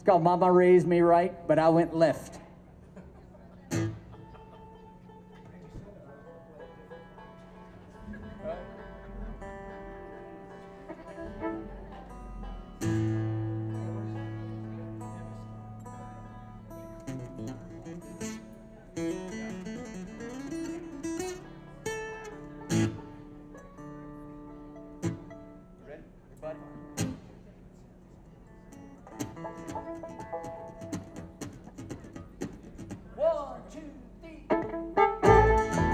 called Mama Raised Me Right, but I went left. One, two, three.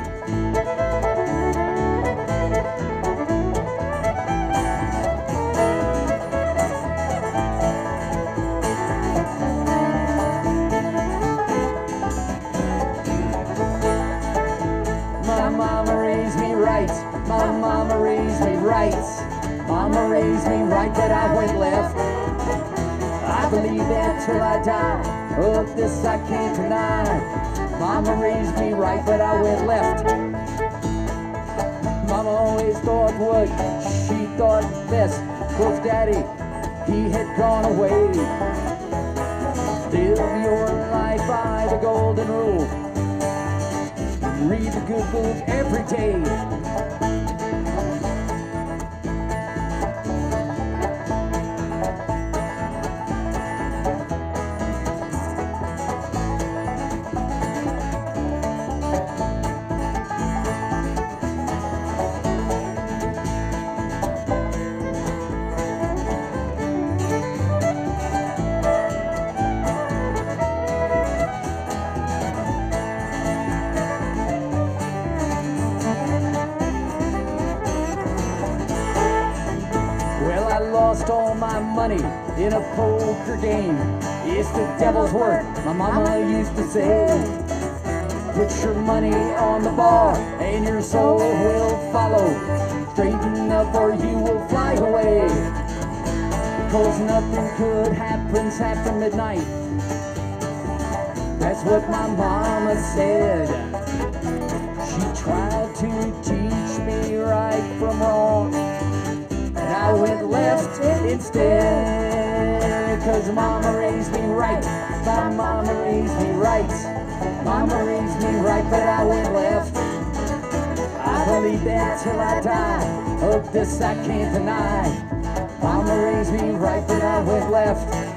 My mama raised me right. My mama raised me right. Mama raised me right, but I went left. I believe that till I die. Of this I can't deny. Mama raised me right, but I went left. Mama always thought what she thought best. 'Cause Daddy, he had gone away. Live your life by the golden rule. Read the good book every day. Well, I lost all my money in a poker game. It's the devil's work, my mama used to say. Put your money on the bar and your soul will follow. Straighten up or you will fly away. 'Cause nothing good happens after midnight. That's what my mama said. She tried to teach me right from wrong, and I went left instead. 'Cause mama raised me right. My mama raised me right. Mama raised me right, but I went left. I believe that till I die. Of this I can't deny. Mama raised me right, but I went left.